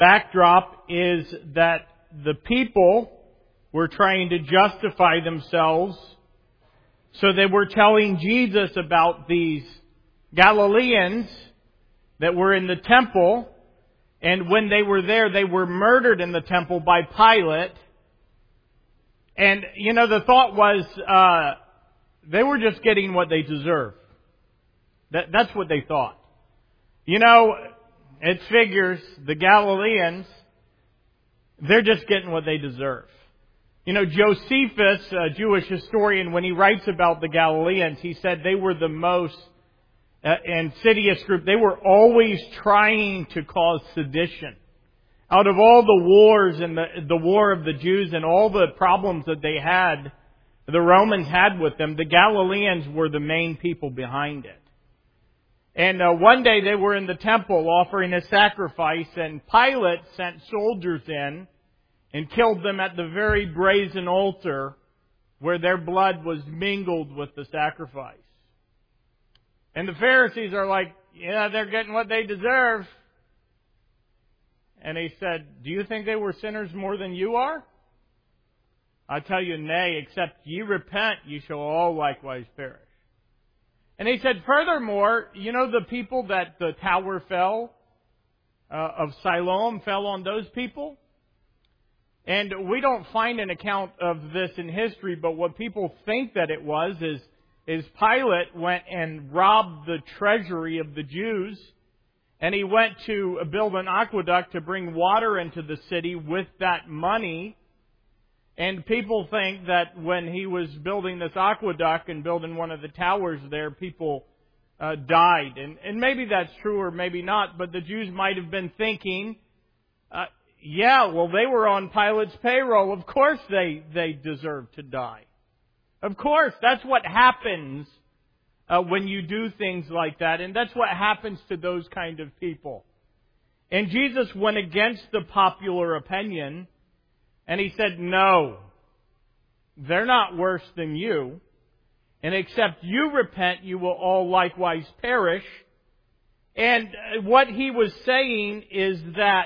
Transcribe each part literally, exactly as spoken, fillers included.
Backdrop is that the people were trying to justify themselves, so they were telling Jesus about these Galileans that were in the temple, and when they were there, they were murdered in the temple by Pilate. And, you know, the thought was uh, they were just getting what they deserve. That, that's what they thought. You know, it figures the Galileans, they're just getting what they deserve. You know, Josephus, a Jewish historian, when he writes about the Galileans, he said they were the most uh, insidious group. They were always trying to cause sedition. Out of all the wars and the, the war of the Jews and all the problems that they had, the Romans had with them, the Galileans were the main people behind it. And uh, one day they were in the temple offering a sacrifice, and Pilate sent soldiers in and killed them at the very brazen altar where their blood was mingled with the sacrifice. And the Pharisees are like, yeah, they're getting what they deserve. And he said, do you think they were sinners more than you are? I tell you, nay, except ye repent, ye shall all likewise perish. And he said, furthermore, you know the people that the tower fell, uh, of Siloam fell on those people? And we don't find an account of this in history, but what people think that it was is, is Pilate went and robbed the treasury of the Jews, and he went to build an aqueduct to bring water into the city with that money. And people think that when he was building this aqueduct and building one of the towers there, people uh, died. And, and maybe that's true or maybe not, but the Jews might have been thinking, uh, yeah, well, they were on Pilate's payroll. Of course they, they deserve to die. Of course, that's what happens uh, when you do things like that. And that's what happens to those kind of people. And Jesus went against the popular opinion, and He said, no, they're not worse than you. And except you repent, you will all likewise perish. And what He was saying is that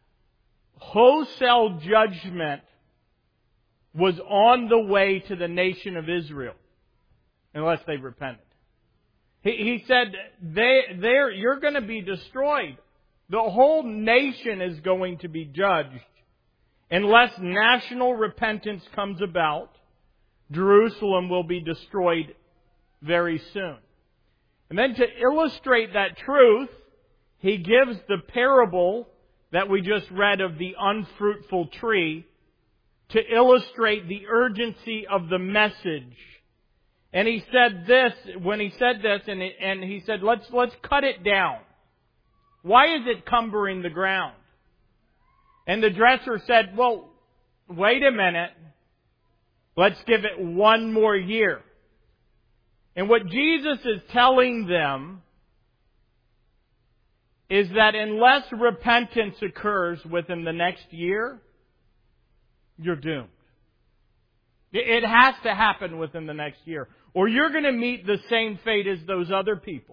wholesale judgment was on the way to the nation of Israel, unless they repented. He, he said, they, they're, you're going to be destroyed. The whole nation is going to be judged. Unless national repentance comes about, Jerusalem will be destroyed very soon. And then to illustrate that truth, He gives the parable that we just read of the unfruitful tree to illustrate the urgency of the message. And He said this, when He said this, and, it, and He said, let's, let's cut it down. Why is it cumbering the ground? And the dresser said, well, wait a minute. Let's give it one more year. And what Jesus is telling them is that unless repentance occurs within the next year, you're doomed. It has to happen within the next year, or you're going to meet the same fate as those other people.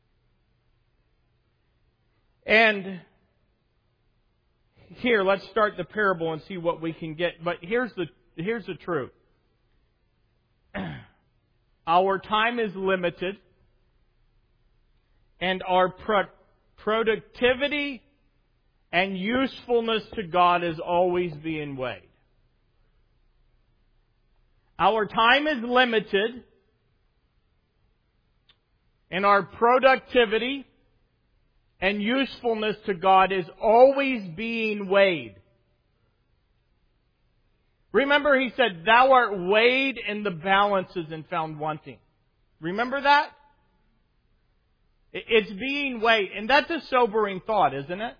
And here, let's start the parable and see what we can get. But here's the here's the truth. Our time is limited, and our pro- productivity and usefulness to God is always being weighed. Our time is limited, and our productivity and usefulness to God is always being weighed. Remember, He said, thou art weighed in the balances and found wanting. Remember that? It's being weighed. And that's a sobering thought, isn't it?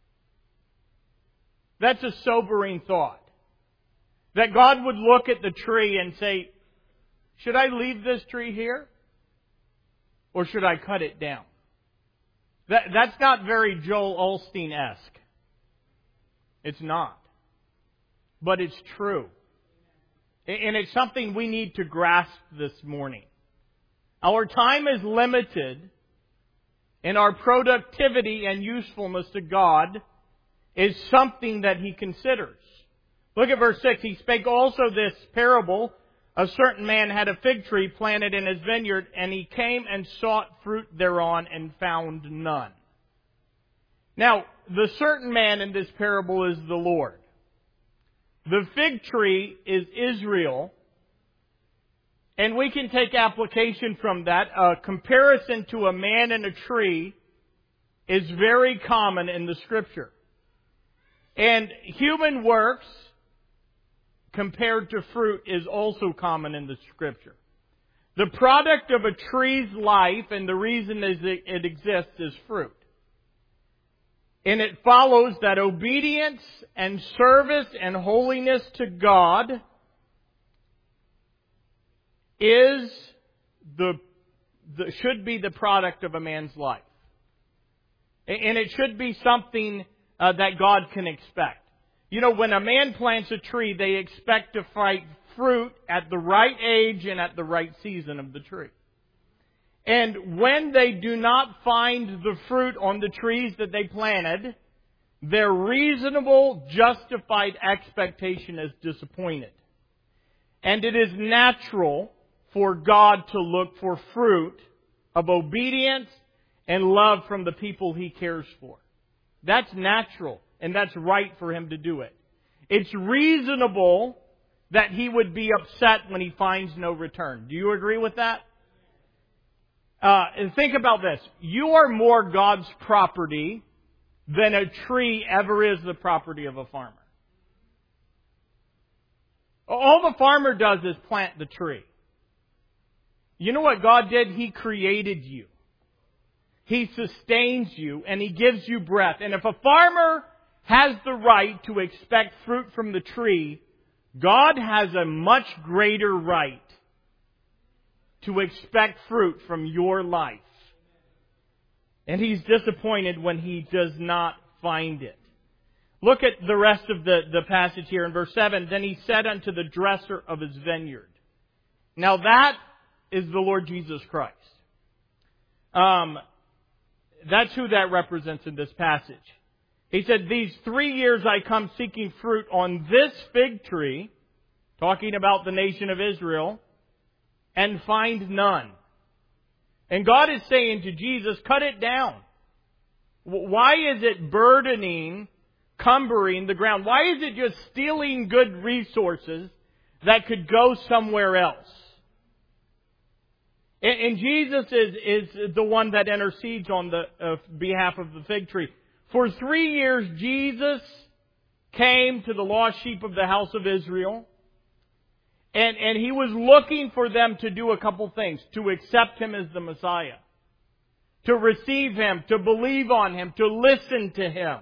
That's a sobering thought. That God would look at the tree and say, should I leave this tree here? Or should I cut it down? That, that's not very Joel Osteen-esque. It's not. But it's true. And it's something we need to grasp this morning. Our time is limited, and our productivity and usefulness to God is something that he considers. Look at verse six. He spake also this parable. A certain man had a fig tree planted in his vineyard, and he came and sought fruit thereon and found none. Now, the certain man in this parable is the Lord. The fig tree is Israel. And we can take application from that. A comparison to a man and a tree is very common in the Scripture. And human works compared to fruit is also common in the Scripture. The product of a tree's life, and the reason it exists, is fruit. And it follows that obedience and service and holiness to God is the, the should be the product of a man's life. And it should be something uh, that God can expect. You know, when a man plants a tree, they expect to find fruit at the right age and at the right season of the tree. And when they do not find the fruit on the trees that they planted, their reasonable, justified expectation is disappointed. And it is natural for God to look for fruit of obedience and love from the people He cares for. That's natural, and that's right for Him to do it. It's reasonable that He would be upset when He finds no return. Do you agree with that? Uh, and think about this. You are more God's property than a tree ever is the property of a farmer. All the farmer does is plant the tree. You know what God did? He created you. He sustains you and He gives you breath. And if a farmer has the right to expect fruit from the tree, God has a much greater right to expect fruit from your life. And He's disappointed when He does not find it. Look at the rest of the, the passage here in verse seven. Then He said unto the dresser of His vineyard. Now that is the Lord Jesus Christ. Um, that's who that represents in this passage. He said, these three years I come seeking fruit on this fig tree, talking about the nation of Israel, and find none. And God is saying to Jesus, cut it down. Why is it burdening, cumbering the ground? Why is it just stealing good resources that could go somewhere else? And Jesus is, is the one that intercedes on the uh, behalf of the fig tree. For three years, Jesus came to the lost sheep of the house of Israel. And, and He was looking for them to do a couple things. To accept Him as the Messiah. To receive Him. To believe on Him. To listen to Him.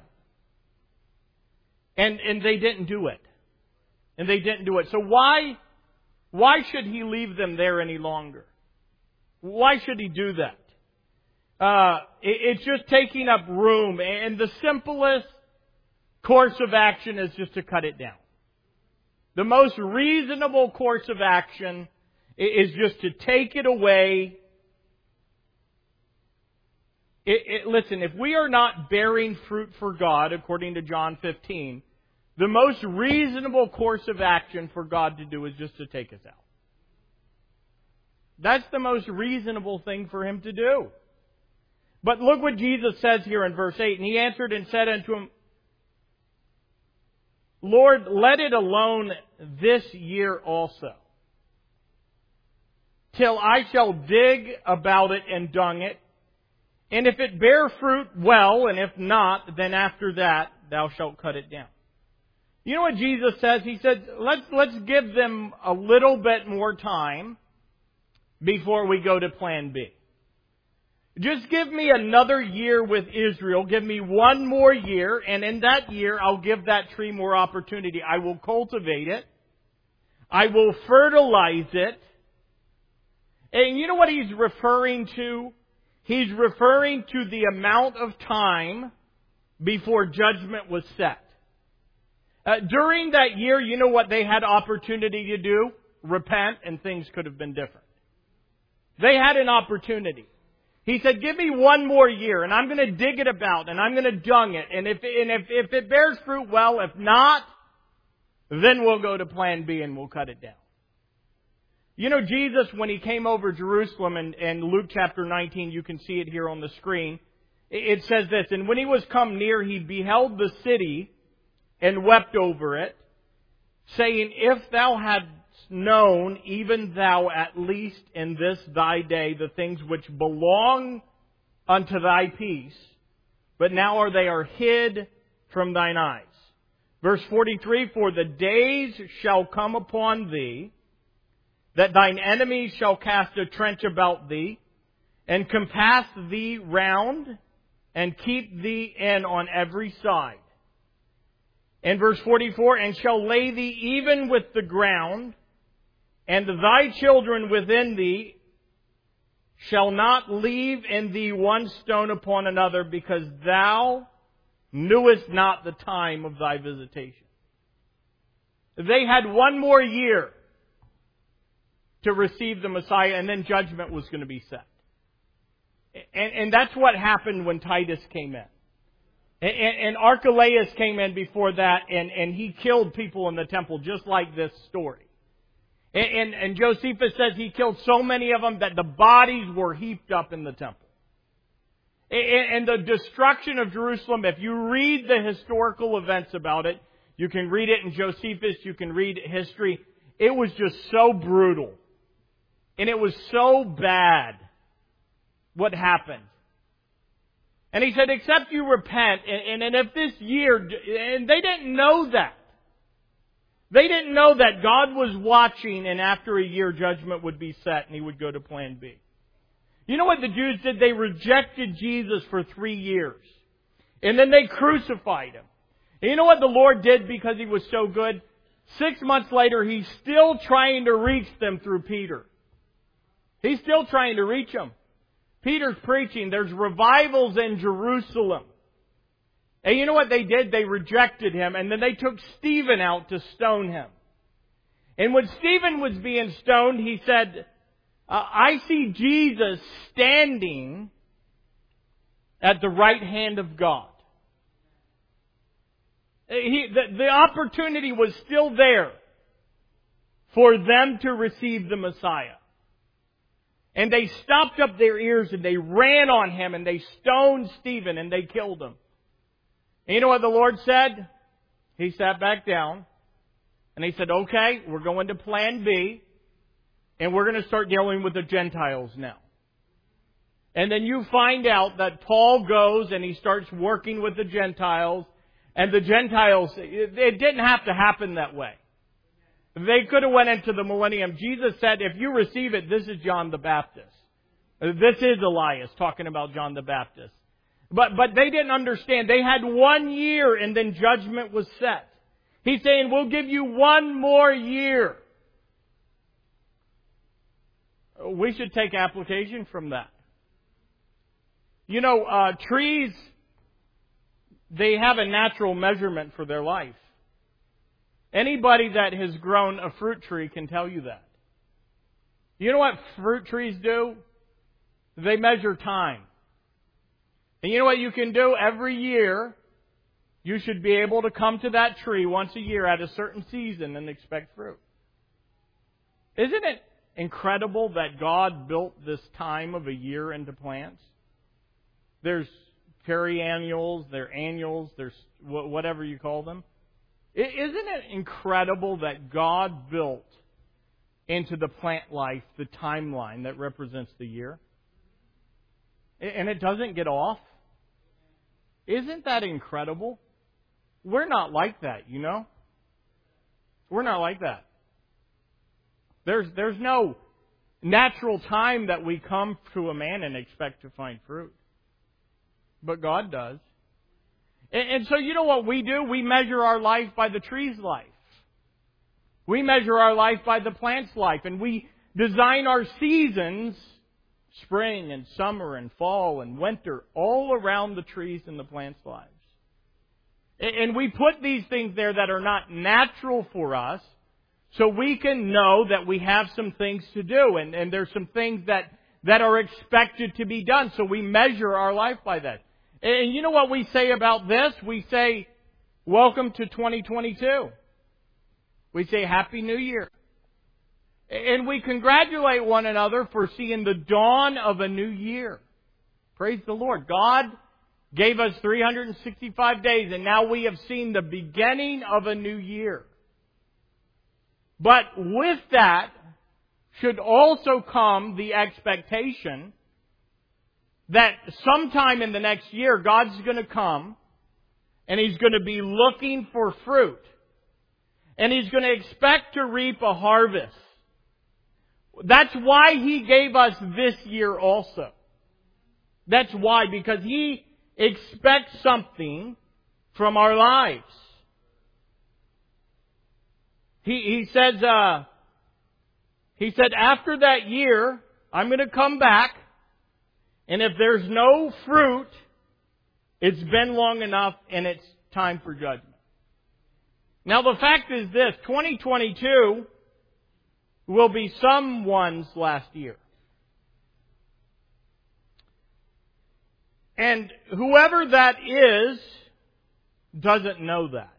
And, and they didn't do it. And they didn't do it. So why, why should He leave them there any longer? Why should He do that? Uh, it, it's just taking up room. And the simplest course of action is just to cut it down. The most reasonable course of action is just to take it away. It, it, listen, if we are not bearing fruit for God, according to John fifteen, the most reasonable course of action for God to do is just to take us out. That's the most reasonable thing for Him to do. But look what Jesus says here in verse eight. And He answered and said unto him, Lord, let it alone this year also, till I shall dig about it and dung it. And if it bear fruit, well, and if not, then after that thou shalt cut it down. You know what Jesus says? He said, let's, let's give them a little bit more time before we go to plan B. Just give me another year with Israel. Give me one more year. And in that year, I'll give that tree more opportunity. I will cultivate it. I will fertilize it. And you know what He's referring to? He's referring to the amount of time before judgment was set. Uh, during that year, you know what they had opportunity to do? Repent, and things could have been different. They had an opportunity. He said, give me one more year, and I'm going to dig it about, and I'm going to dung it. And if, and if, if it bears fruit, well. If not, then we'll go to plan B and we'll cut it down. You know, Jesus, when He came over Jerusalem, and in Luke chapter nineteen, you can see it here on the screen, it says this, and when He was come near, He beheld the city and wept over it, saying, if thou hadst known, even thou at least in this thy day, the things which belong unto thy peace, but now are they are hid from thine eyes. Verse forty-three, for the days shall come upon thee, that thine enemies shall cast a trench about thee, and compass thee round, and keep thee in on every side. And verse forty-four, and shall lay thee even with the ground, and thy children within thee shall not leave in thee one stone upon another, because thou knewest not the time of thy visitation. They had one more year to receive the Messiah, and then judgment was going to be set. And, and that's what happened when Titus came in. And, and Archelaus came in before that, and, and he killed people in the temple, just like this story. And, and, and Josephus says he killed so many of them that the bodies were heaped up in the temple. And, and the destruction of Jerusalem, if you read the historical events about it, you can read it in Josephus, you can read history. It was just so brutal. And it was so bad what happened. And he said, except you repent, and, and if this year, and they didn't know that. They didn't know that God was watching, and after a year judgment would be set and He would go to plan B. You know what the Jews did? They rejected Jesus for three years. And then they crucified Him. And you know what the Lord did because He was so good? Six months later, He's still trying to reach them through Peter. He's still trying to reach them. Peter's preaching. There's revivals in Jerusalem. And you know what they did? They rejected Him, and then they took Stephen out to stone him. And when Stephen was being stoned, he said, I see Jesus standing at the right hand of God. He, the, the opportunity was still there for them to receive the Messiah. And they stopped up their ears and they ran on Him and they stoned Stephen and they killed him. And you know what the Lord said? He sat back down and He said, okay, we're going to plan B and we're going to start dealing with the Gentiles now. And then you find out that Paul goes and he starts working with the Gentiles, and the Gentiles, it, it didn't have to happen that way. They could have went into the millennium. Jesus said, if you receive it, this is John the Baptist. This is Elias talking about John the Baptist. But, but they didn't understand. They had one year and then judgment was set. He's saying, we'll give you one more year. We should take application from that. You know, uh, trees, they have a natural measurement for their life. Anybody that has grown a fruit tree can tell you that. You know what fruit trees do? They measure time. And you know what you can do? Every year, you should be able to come to that tree once a year at a certain season and expect fruit. Isn't it incredible that God built this time of a year into plants? There's periannuals, there are annuals, there's whatever you call them. Isn't it incredible that God built into the plant life the timeline that represents the year? And it doesn't get off? Isn't that incredible? We're not like that, you know? We're not like that. There's, there's no natural time that we come to a man and expect to find fruit. But God does. And, and so you know what we do? We measure our life by the tree's life. We measure our life by the plant's life. And we design our seasons, spring and summer and fall and winter, all around the trees and the plant's lives. And, and we put these things there that are not natural for us, so we can know that we have some things to do. And, and there's some things that, that are expected to be done. So we measure our life by that. And you know what we say about this? We say, welcome to twenty twenty-two. We say, Happy New Year. And we congratulate one another for seeing the dawn of a new year. Praise the Lord. God gave us three hundred sixty-five days, and now we have seen the beginning of a new year. But with that should also come the expectation that sometime in the next year, God's going to come and He's going to be looking for fruit. And He's going to expect to reap a harvest. That's why He gave us this year also. That's why, because He expects something from our lives. He, he says, uh, He said, after that year, I'm going to come back, and if there's no fruit, it's been long enough and it's time for judgment. Now the fact is this, twenty twenty-two will be someone's last year. And whoever that is doesn't know that.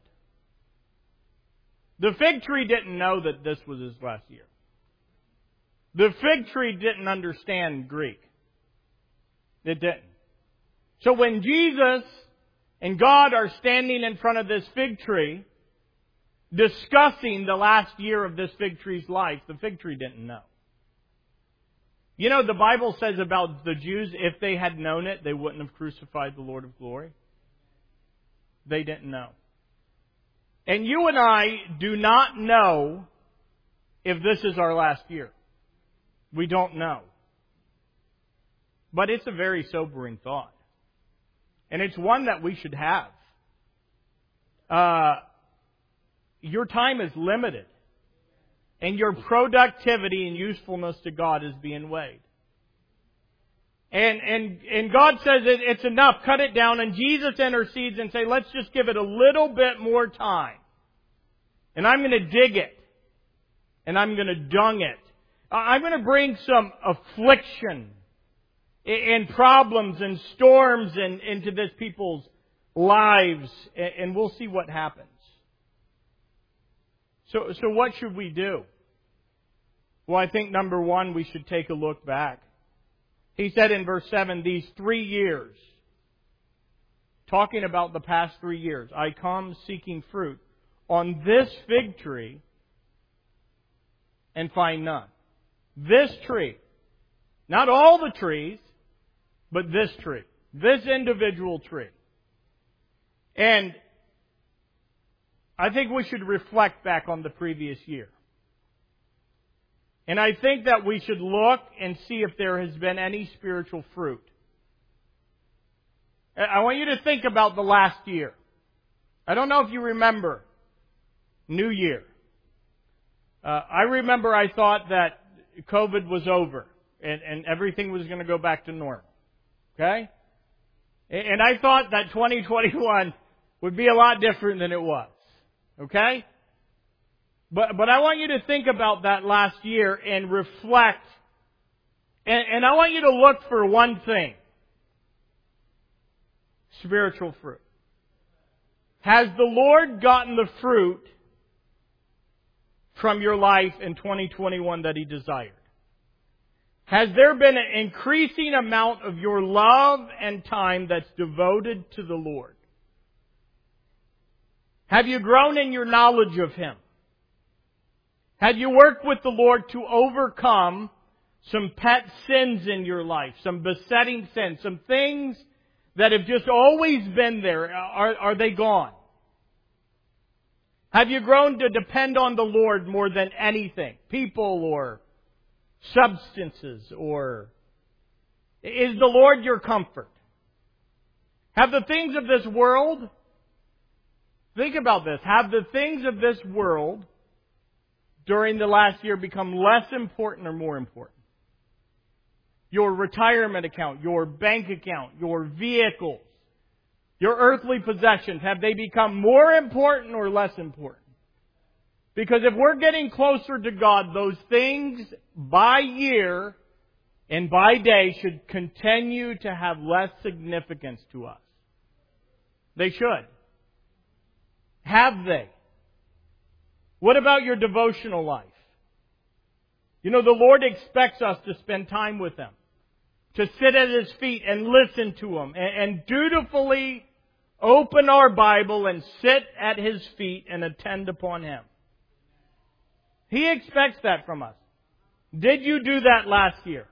The fig tree didn't know that this was his last year. The fig tree didn't understand Greek. It didn't. So when Jesus and God are standing in front of this fig tree, discussing the last year of this fig tree's life, the fig tree didn't know. You know, the Bible says about the Jews, if they had known it, they wouldn't have crucified the Lord of glory. They didn't know. And you and I do not know if this is our last year. We don't know. But it's a very sobering thought. And it's one that we should have. Uh, your time is limited. And your productivity and usefulness to God is being weighed. And, and, and God says it, it's enough. Cut it down. And Jesus intercedes and say, let's just give it a little bit more time. And I'm going to dig it. And I'm going to dung it. I'm going to bring some affliction and problems and storms in, into this people's lives. And we'll see what happens. So, so what should we do? Well, I think number one, we should take a look back. He said in verse seven, these three years, talking about the past three years, I come seeking fruit on this fig tree and find none. This tree. Not all the trees, but this tree. This individual tree. And I think we should reflect back on the previous year. And I think that we should look and see if there has been any spiritual fruit. I want you to think about the last year. I don't know if you remember New Year. Uh, I remember I thought that COVID was over and, and everything was going to go back to normal. Okay? And I thought that twenty twenty-one would be a lot different than it was. Okay? But but I want you to think about that last year and reflect. And, and I want you to look for one thing. Spiritual fruit. Has the Lord gotten the fruit from your life in twenty twenty-one that He desired? Has there been an increasing amount of your love and time that's devoted to the Lord? Have you grown in your knowledge of Him? Have you worked with the Lord to overcome some pet sins in your life, some besetting sins, some things that have just always been there? Are, are they gone? Have you grown to depend on the Lord more than anything? People or substances, or is the Lord your comfort? Have the things of this world, think about this, have the things of this world during the last year become less important or more important? Your retirement account, your bank account, your vehicles, your earthly possessions, have they become more important or less important? Because if we're getting closer to God, those things by year and by day should continue to have less significance to us. They should. Have they? What about your devotional life? You know, the Lord expects us to spend time with Him, to sit at His feet and listen to Him, and, and dutifully open our Bible and sit at His feet and attend upon Him. He expects that from us. Did you do that last year?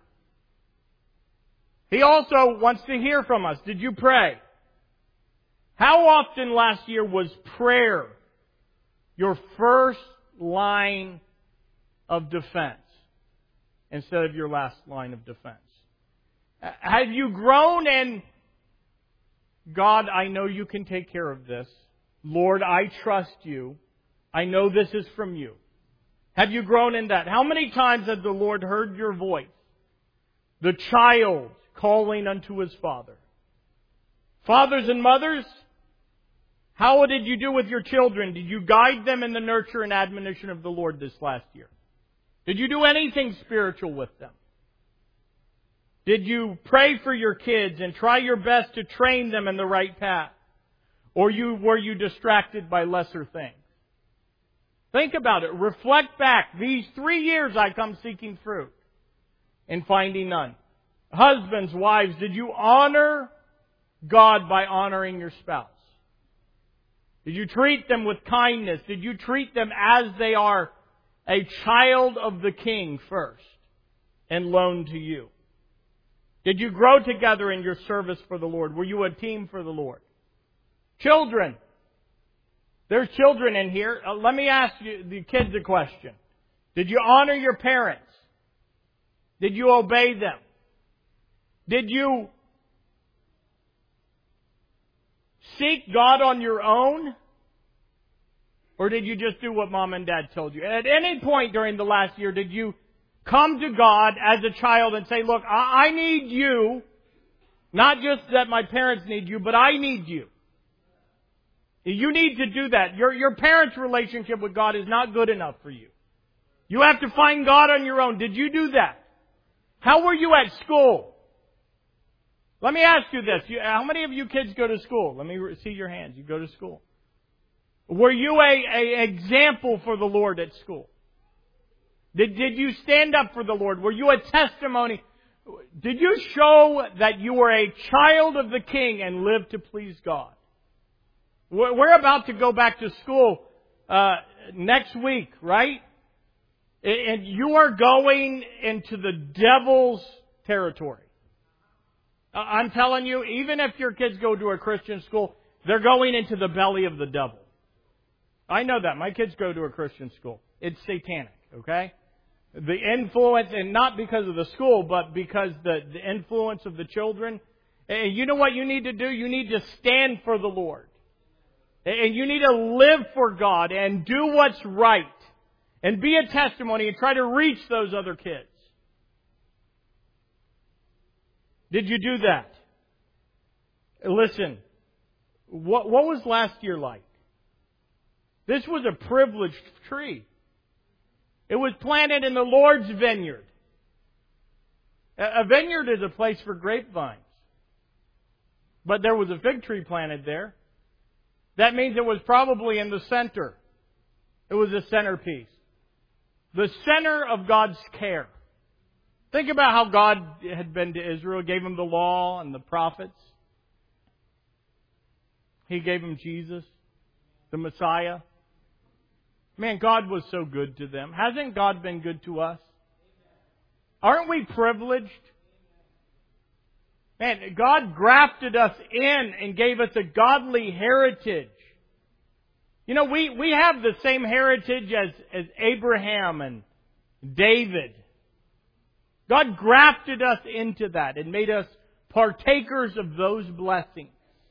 He also wants to hear from us. Did you pray? How often last year was prayer your first line of defense instead of your last line of defense? Have you grown in, God, I know you can take care of this. Lord, I trust you. I know this is from you. Have you grown in that? How many times has the Lord heard your voice? The child calling unto his father. Fathers and mothers, how did you do with your children? Did you guide them in the nurture and admonition of the Lord this last year? Did you do anything spiritual with them? Did you pray for your kids and try your best to train them in the right path? Or you were you distracted by lesser things? Think about it. Reflect back. These three years I come seeking fruit and finding none. Husbands, wives, did you honor God by honoring your spouse? Did you treat them with kindness? Did you treat them as they are a child of the King first and loaned to you? Did you grow together in your service for the Lord? Were you a team for the Lord? Children. There's children in here. Uh, let me ask you, the kids a question. Did you honor your parents? Did you obey them? Did you seek God on your own? Or did you just do what mom and dad told you? At any point during the last year, did you come to God as a child and say, look, I, I need you. Not just that my parents need you, but I need you. You need to do that. Your, your parents' relationship with God is not good enough for you. You have to find God on your own. Did you do that? How were you at school? Let me ask you this. You, how many of you kids go to school? Let me see your hands. You go to school. Were you a, a example for the Lord at school? Did, did you stand up for the Lord? Were you a testimony? Did you show that you were a child of the King and lived to please God? We're about to go back to school uh, next week, right? And you are going into the devil's territory. I'm telling you, even if your kids go to a Christian school, they're going into the belly of the devil. I know that. My kids go to a Christian school. It's satanic, okay? The influence, and not because of the school, but because the, the influence of the children. And you know what you need to do? You need to stand for the Lord. And you need to live for God and do what's right. And be a testimony and try to reach those other kids. Did you do that? Listen, what, what was last year like? This was a privileged tree. It was planted in the Lord's vineyard. A vineyard is a place for grapevines. But there was a fig tree planted there. That means it was probably in the center. It was a centerpiece. The center of God's care. Think about how God had been to Israel, gave them the law and the prophets. He gave them Jesus, the Messiah. Man, God was so good to them. Hasn't God been good to us? Aren't we privileged? Man, God grafted us in and gave us a godly heritage. You know, we, we have the same heritage as, as Abraham and David. God grafted us into that and made us partakers of those blessings.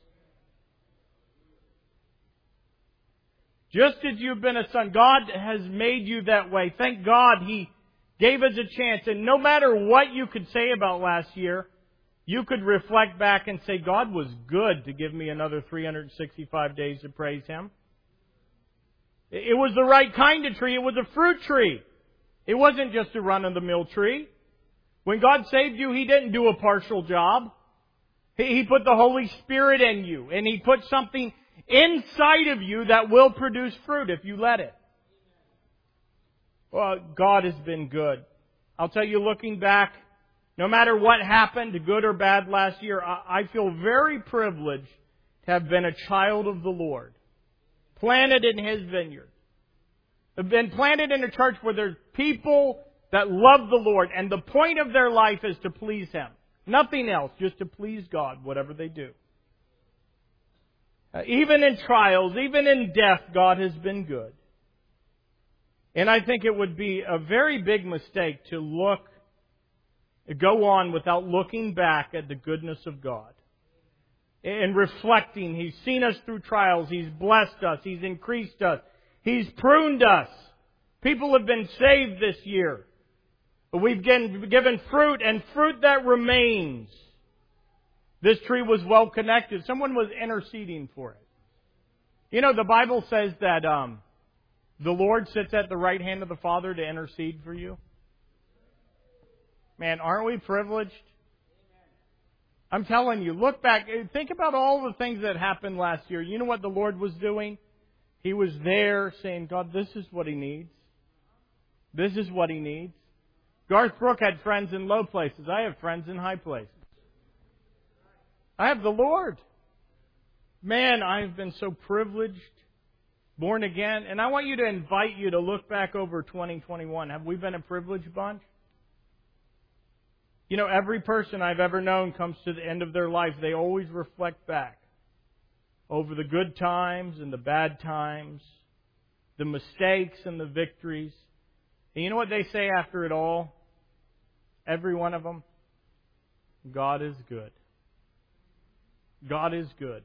Just as you've been a son, God has made you that way. Thank God He gave us a chance. And no matter what you could say about last year, you could reflect back and say, God was good to give me another three hundred sixty-five days to praise Him. It was the right kind of tree. It was a fruit tree. It wasn't just a run-of-the-mill tree. When God saved you, He didn't do a partial job. He, he put the Holy Spirit in you, and He put something inside of you that will produce fruit if you let it. Well, God has been good. I'll tell you, looking back, no matter what happened, good or bad last year, I, I feel very privileged to have been a child of the Lord, planted in His vineyard. I've been planted in a church where there's people that love the Lord, and the point of their life is to please Him. Nothing else, just to please God, whatever they do. Uh, even in trials, even in death, God has been good. And I think it would be a very big mistake to look, go on without looking back at the goodness of God. And reflecting, He's seen us through trials, He's blessed us, He's increased us, He's pruned us. People have been saved this year. We've given fruit, and fruit that remains. This tree was well connected. Someone was interceding for it. You know, the Bible says that um, the Lord sits at the right hand of the Father to intercede for you. Man, aren't we privileged? I'm telling you, look back. Think about all the things that happened last year. You know what the Lord was doing? He was there saying, God, this is what He needs. This is what He needs. Garth Brooke had friends in low places. I have friends in high places. I have the Lord. Man, I've been so privileged, born again. And I want you to invite you to look back over twenty twenty-one. Have we been a privileged bunch? You know, every person I've ever known comes to the end of their life. They always reflect back over the good times and the bad times, the mistakes and the victories. And you know what they say after it all? Every one of them? God is good. God is good.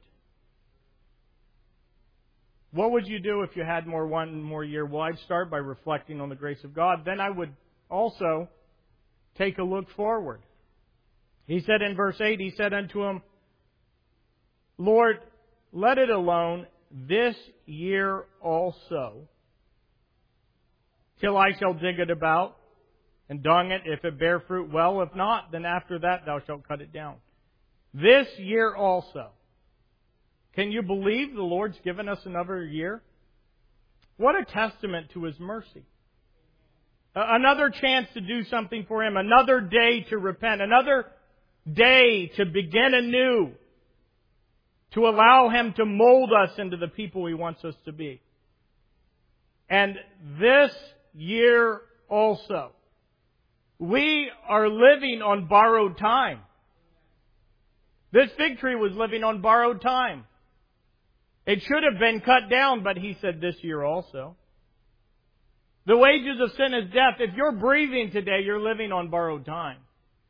What would you do if you had more one more year? Well, I'd start by reflecting on the grace of God. Then I would also take a look forward. He said in verse eight, He said unto him, Lord, let it alone this year also, till I shall dig it about, and dung it, if it bear fruit well. If not, then after that thou shalt cut it down. This year also. Can you believe the Lord's given us another year? What a testament to His mercy. Another chance to do something for Him. Another day to repent. Another day to begin anew. To allow Him to mold us into the people He wants us to be. And this year also. We are living on borrowed time. This fig tree was living on borrowed time. It should have been cut down, but He said this year also. The wages of sin is death. If you're breathing today, you're living on borrowed time.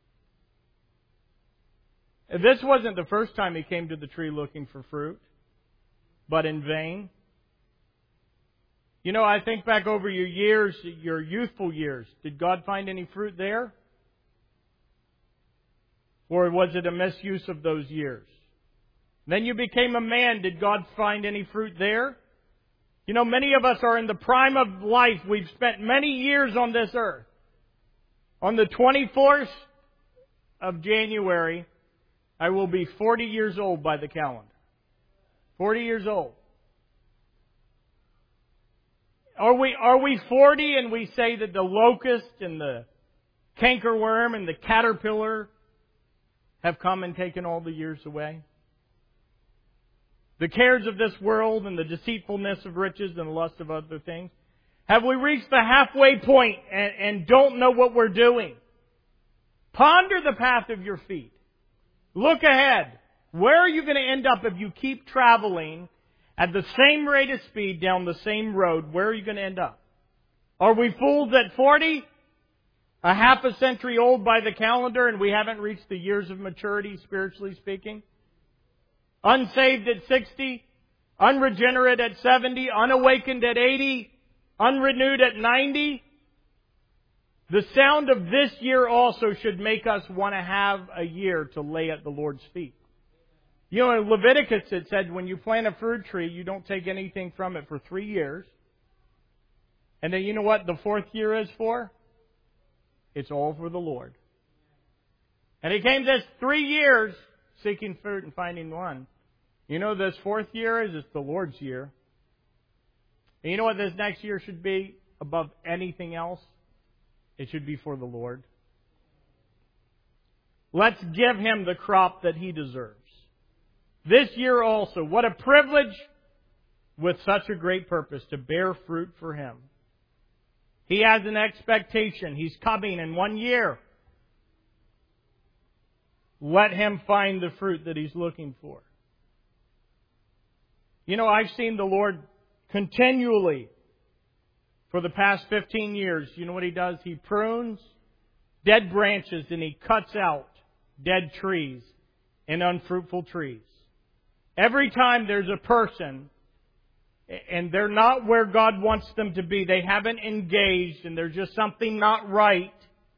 This wasn't the first time He came to the tree looking for fruit, but in vain. You know, I think back over your years, your youthful years. Did God find any fruit there? Or was it a misuse of those years? Then you became a man. Did God find any fruit there? You know, many of us are in the prime of life. We've spent many years on this earth. On the twenty-fourth of January, I will be forty years old by the calendar. forty years old. Are we, are we forty and we say that the locust and the cankerworm and the caterpillar have come and taken all the years away? The cares of this world and the deceitfulness of riches and the lust of other things. Have we reached the halfway point and, and don't know what we're doing? Ponder the path of your feet. Look ahead. Where are you going to end up if you keep traveling at the same rate of speed down the same road? Where are you going to end up? Are we fools at forty? A half a century old by the calendar and we haven't reached the years of maturity, spiritually speaking? Unsaved at sixty? Unregenerate at seventy? Unawakened at eighty? Unrenewed at ninety? The sound of this year also should make us want to have a year to lay at the Lord's feet. You know, in Leviticus it said when you plant a fruit tree, you don't take anything from it for three years. And then you know what the fourth year is for? It's all for the Lord. And he came this three years seeking fruit and finding one. You know this fourth year is? It's the Lord's year. And you know what this next year should be above anything else? It should be for the Lord. Let's give Him the crop that He deserves. This year also, what a privilege with such a great purpose to bear fruit for Him. He has an expectation. He's coming in one year. Let Him find the fruit that He's looking for. You know, I've seen the Lord continually for the past fifteen years. You know what He does? He prunes dead branches and He cuts out dead trees and unfruitful trees. Every time there's a person and they're not where God wants them to be, they haven't engaged and there's just something not right,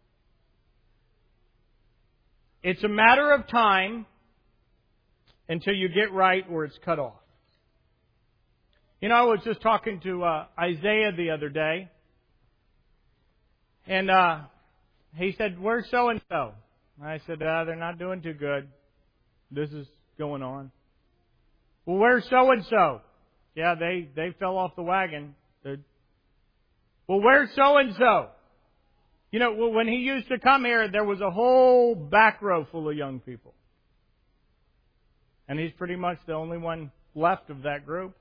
it's a matter of time until you get right or it's cut off. You know, I was just talking to uh, Isaiah the other day, and uh, he said, "Where's so-and-so?" I said, uh, "They're not doing too good. This is going on." "Well, where's so-and-so?" "Yeah, they, they fell off the wagon." They're... "Well, where's so-and-so?" You know, when he used to come here, there was a whole back row full of young people. And he's pretty much the only one left of that group.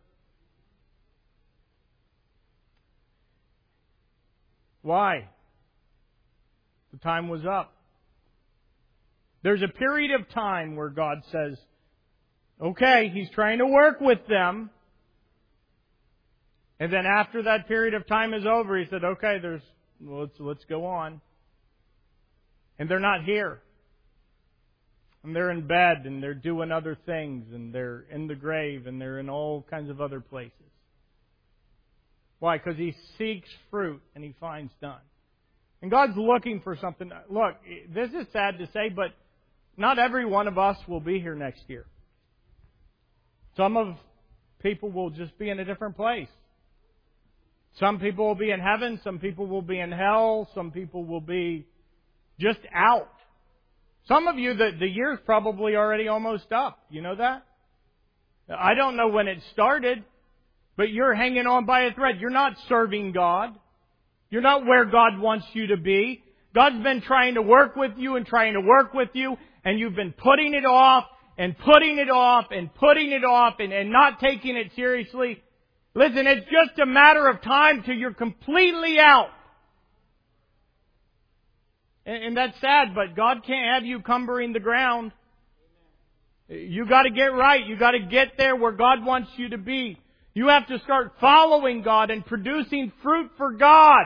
Why? The time was up. There's a period of time where God says, okay, He's trying to work with them. And then after that period of time is over, He said, okay, there's, well, let's, let's go on. And they're not here. And they're in bed and they're doing other things and they're in the grave and they're in all kinds of other places. Why? Because He seeks fruit and He finds none. And God's looking for something. Look, this is sad to say, but not every one of us will be here next year. Some of people will just be in a different place. Some people will be in heaven. Some people will be in hell. Some people will be just out. Some of you, the, the year's probably already almost up. You know that? I don't know when it started. But you're hanging on by a thread. You're not serving God. You're not where God wants you to be. God's been trying to work with you and trying to work with you, and you've been putting it off and putting it off and putting it off and, and not taking it seriously. Listen, it's just a matter of time till you're completely out. And, and that's sad, but God can't have you cumbering the ground. You got to get right. You got to get there where God wants you to be. You have to start following God and producing fruit for God.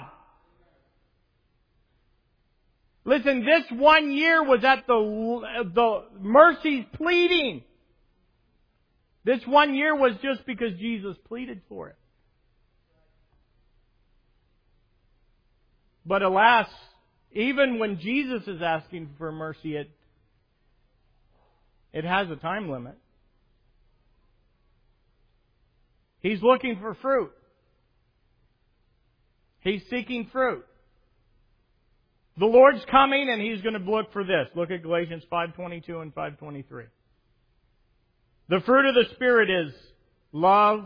Listen, this one year was at the, the mercy's pleading. This one year was just because Jesus pleaded for it. But alas, even when Jesus is asking for mercy, it, it has a time limit. He's looking for fruit. He's seeking fruit. The Lord's coming and He's going to look for this. Look at Galatians five twenty-two and five twenty-three. The fruit of the Spirit is love,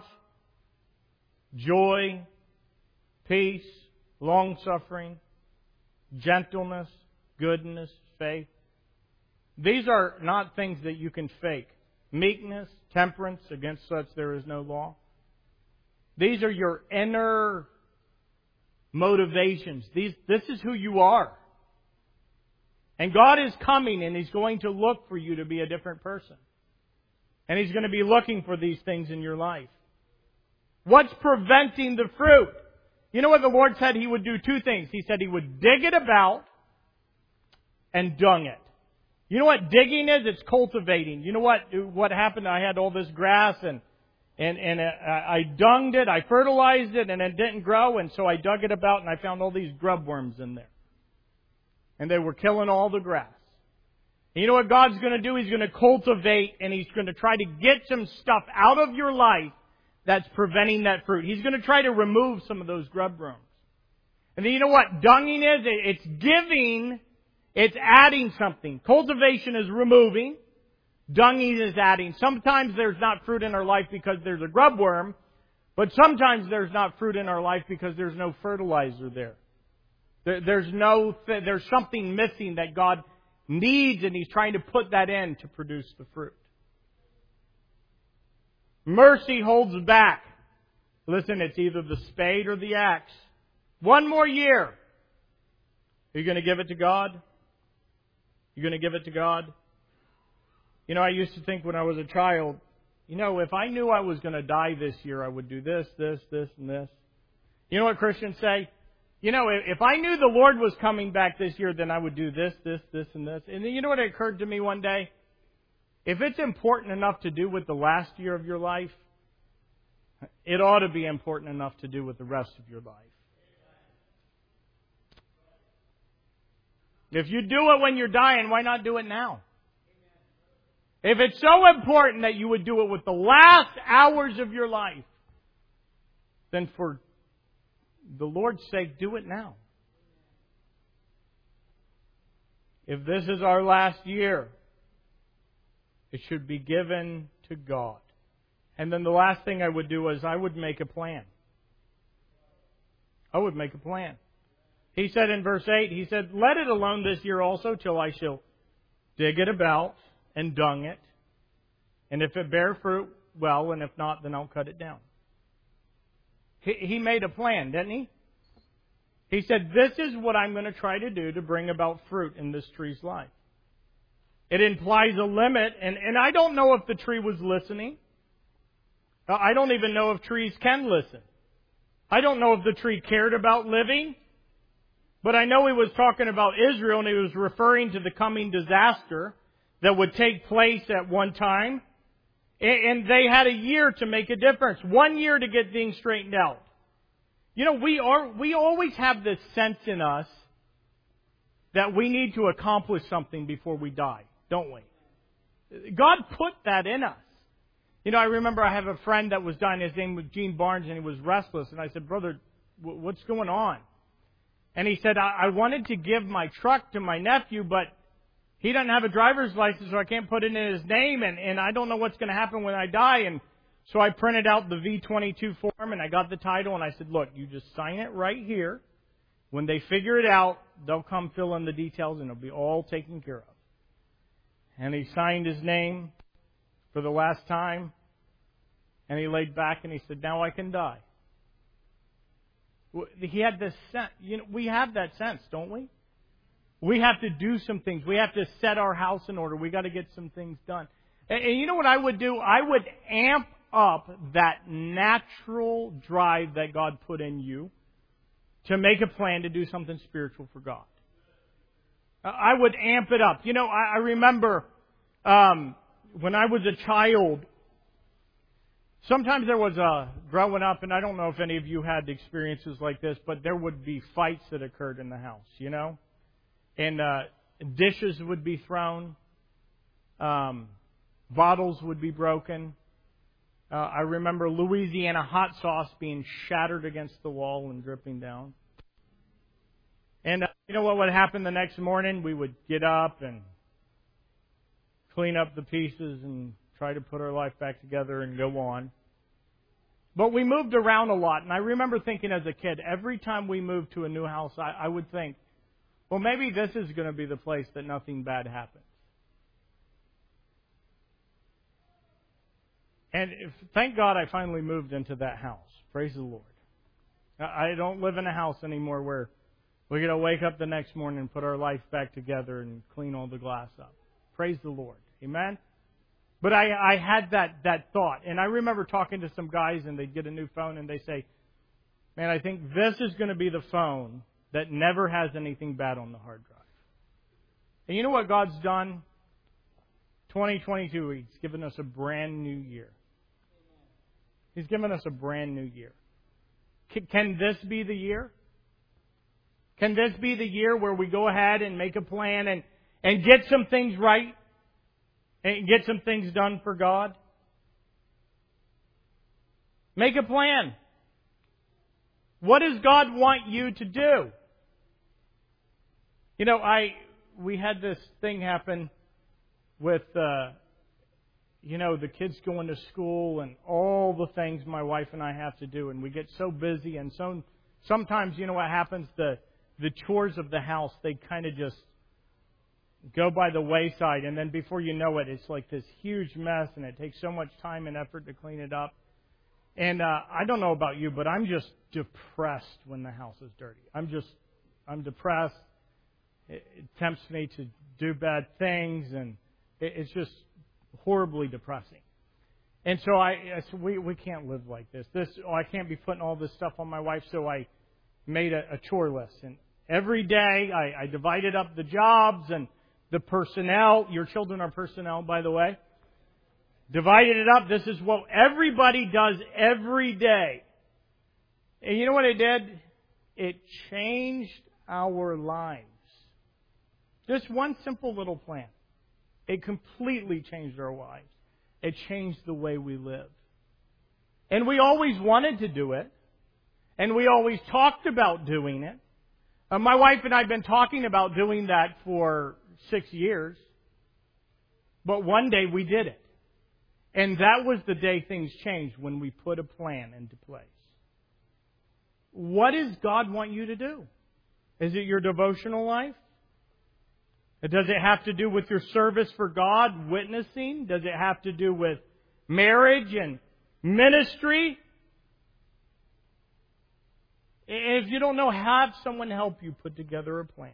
joy, peace, long-suffering, gentleness, goodness, faith. These are not things that you can fake. Meekness, temperance, against such there is no law. These are your inner motivations. These, this is who you are. And God is coming and He's going to look for you to be a different person. And He's going to be looking for these things in your life. What's preventing the fruit? You know what the Lord said? He would do two things. He said He would dig it about and dung it. You know what digging is? It's cultivating. You know what, what happened? I had all this grass and And, and I dunged it, I fertilized it, and it didn't grow, and so I dug it about, and I found all these grub worms in there. And they were killing all the grass. And you know what God's going to do? He's going to cultivate, and He's going to try to get some stuff out of your life that's preventing that fruit. He's going to try to remove some of those grub worms. And then you know what dunging is? It's giving, It's adding something. Cultivation is removing. Dunging is adding. Sometimes there's not fruit in our life because there's a grub worm, but sometimes there's not fruit in our life because there's no fertilizer there. there there's no, there's something missing that God needs, and He's trying to put that in to produce the fruit. Mercy holds back. Listen, it's either the spade or the axe. One more year. Are you going to give it to God? You're going to give it to God? You know, I used to think when I was a child, you know, if I knew I was going to die this year, I would do this, this, this, and this. You know what Christians say? You know, if I knew the Lord was coming back this year, then I would do this, this, this, and this. And then you know what occurred to me one day? If it's important enough to do with the last year of your life, it ought to be important enough to do with the rest of your life. If you do it when you're dying, why not do it now? If it's so important that you would do it with the last hours of your life, then for the Lord's sake, do it now. If this is our last year, it should be given to God. And then the last thing I would do is I would make a plan. I would make a plan. He said in verse eight, He said, let it alone this year also till I shall dig it about and dung it. And if it bear fruit, well, and if not, then I'll cut it down. He, he made a plan, didn't he? He said, this is what I'm going to try to do to bring about fruit in this tree's life. It implies a limit, and, and I don't know if the tree was listening. I don't even know if trees can listen. I don't know if the tree cared about living. But I know he was talking about Israel, and he was referring to the coming disaster that would take place at one time. And they had a year to make a difference. One year to get things straightened out. You know, we are we always have this sense in us that we need to accomplish something before we die, don't we? God put that in us. You know, I remember I have a friend that was dying. His name was Gene Barnes, and he was restless. And I said, brother, what's going on? And he said, I wanted to give my truck to my nephew, but he doesn't have a driver's license, so I can't put it in his name, and, and I don't know what's going to happen when I die. And so I printed out the V twenty-two form, and I got the title, and I said, look, you just sign it right here. When they figure it out, they'll come fill in the details, and it'll be all taken care of. And he signed his name for the last time, and he laid back, and he said, now I can die. He had this sense. You know, we have that sense, don't we? We have to do some things. We have to set our house in order. We got to get some things done. And, and you know what I would do? I would amp up that natural drive that God put in you to make a plan to do something spiritual for God. I would amp it up. You know, I, I remember um, when I was a child, sometimes there was a, growing up, and I don't know if any of you had experiences like this, but there would be fights that occurred in the house, you know? And uh, dishes would be thrown. Um, bottles would be broken. Uh, I remember Louisiana hot sauce being shattered against the wall and dripping down. And uh, you know what would happen the next morning? We would get up and clean up the pieces and try to put our life back together and go on. But we moved around a lot. And I remember thinking as a kid, every time we moved to a new house, I, I would think, well, maybe this is going to be the place that nothing bad happens. And if, thank God I finally moved into that house. Praise the Lord. I don't live in a house anymore where we're going to wake up the next morning and put our life back together and clean all the glass up. Praise the Lord. Amen? But I, I had that, that thought. And I remember talking to some guys, and they'd get a new phone, and they say, man, I think this is going to be the phone that never has anything bad on the hard drive. And you know what God's done? twenty twenty-two, He's given us a brand new year. He's given us a brand new year. C- can this be the year? Can this be the year where we go ahead and make a plan and, and get some things right? And get some things done for God? Make a plan. What does God want you to do? You know, I we had this thing happen with, uh, you know, the kids going to school and all the things my wife and I have to do. And we get so busy. And so sometimes, you know what happens? The, the chores of the house, they kind of just go by the wayside. And then before you know it, it's like this huge mess. And it takes so much time and effort to clean it up. And uh, I don't know about you, but I'm just depressed when the house is dirty. I'm just, I'm depressed. It, it tempts me to do bad things, and it, it's just horribly depressing. And so I, I said, we, we can't live like this. This, oh, I can't be putting all this stuff on my wife, so I made a, a chore list. And every day I, I divided up the jobs and the personnel. Your children are personnel, by the way. Divided it up. This is what everybody does every day. And you know what it did? It changed our lives. Just one simple little plan. It completely changed our lives. It changed the way we live. And we always wanted to do it. And we always talked about doing it. Uh, my wife and I have been talking about doing that for six years. But one day we did it. And that was the day things changed, when we put a plan into place. What does God want you to do? Is it your devotional life? Does it have to do with your service for God, witnessing? Does it have to do with marriage and ministry? If you don't know, have someone help you put together a plan.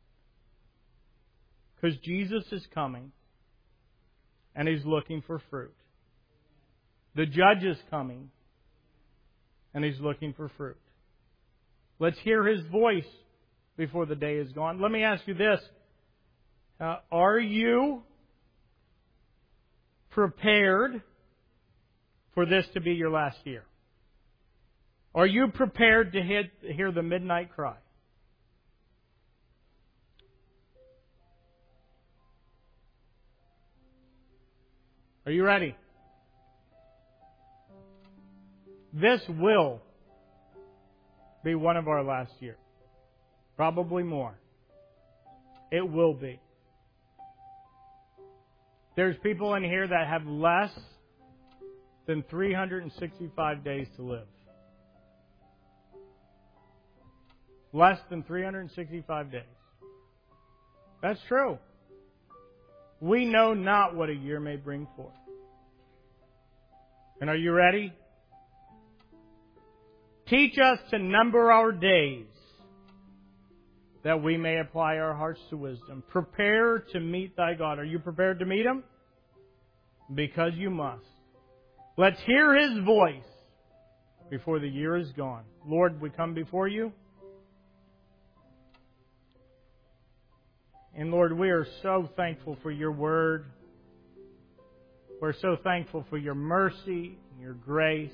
Because Jesus is coming, and He's looking for fruit. The judge is coming, and He's looking for fruit. Let's hear His voice before the day is gone. Let me ask you this. Uh, are you prepared for this to be your last year? Are you prepared to hit, hear the midnight cry? Are you ready? This will be one of our last years. Probably more. It will be. There's people in here that have less than three hundred sixty-five days to live. Less than three hundred sixty-five days. That's true. We know not what a year may bring forth. And are you ready? Teach us to number our days, that we may apply our hearts to wisdom. Prepare to meet thy God. Are you prepared to meet Him? Because you must. Let's hear His voice before the year is gone. Lord, we come before You. And Lord, we are so thankful for Your Word. We're so thankful for Your mercy and Your grace.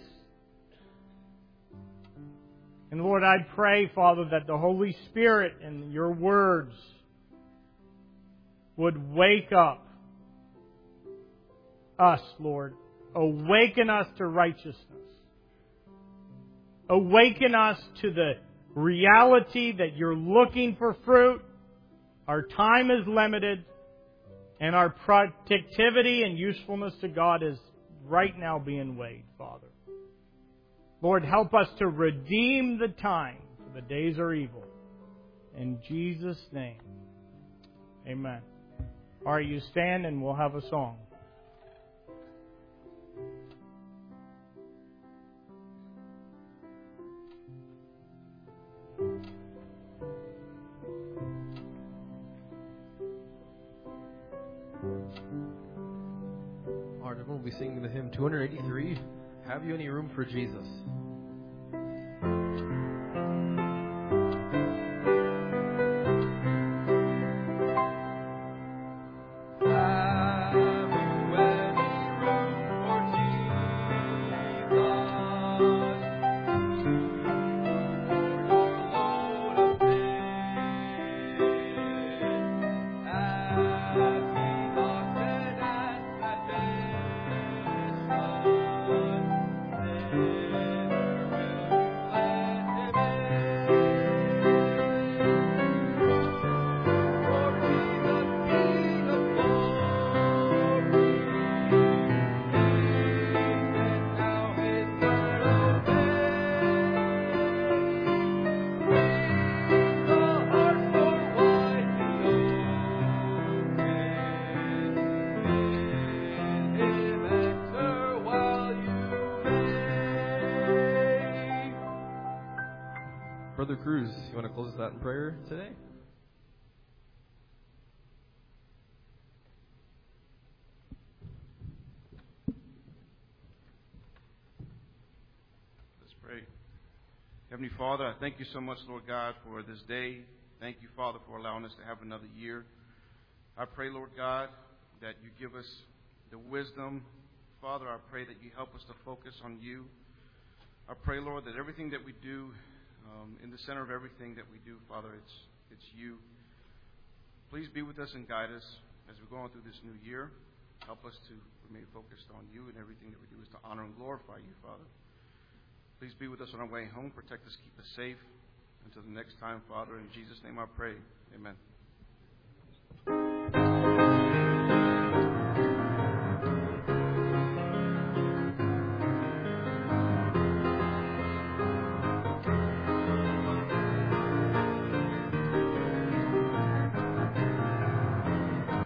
And Lord, I pray, Father, that the Holy Spirit and Your words would wake up us, Lord. Awaken us to righteousness. Awaken us to the reality that You're looking for fruit. Our time is limited, and our productivity and usefulness to God is right now being weighed, Father. Lord, help us to redeem the time, for the days are evil. In Jesus' name, amen. All right, you stand and we'll have a song. All right, everyone will be singing the hymn two eighty-three, Have You Any Room for Jesus? Thank you. Brother Cruz, you want to close us out in prayer today? Let's pray. Heavenly Father, I thank you so much, Lord God, for this day. Thank you, Father, for allowing us to have another year. I pray, Lord God, that you give us the wisdom. Father, I pray that you help us to focus on you. I pray, Lord, that everything that we do, um, in the center of everything that we do, Father, it's it's you. Please be with us and guide us as we're going through this new year. Help us to remain focused on you, and everything that we do is to honor and glorify you, Father. Please be with us on our way home. Protect us, keep us safe. Until the next time, Father, in Jesus' name I pray. Amen.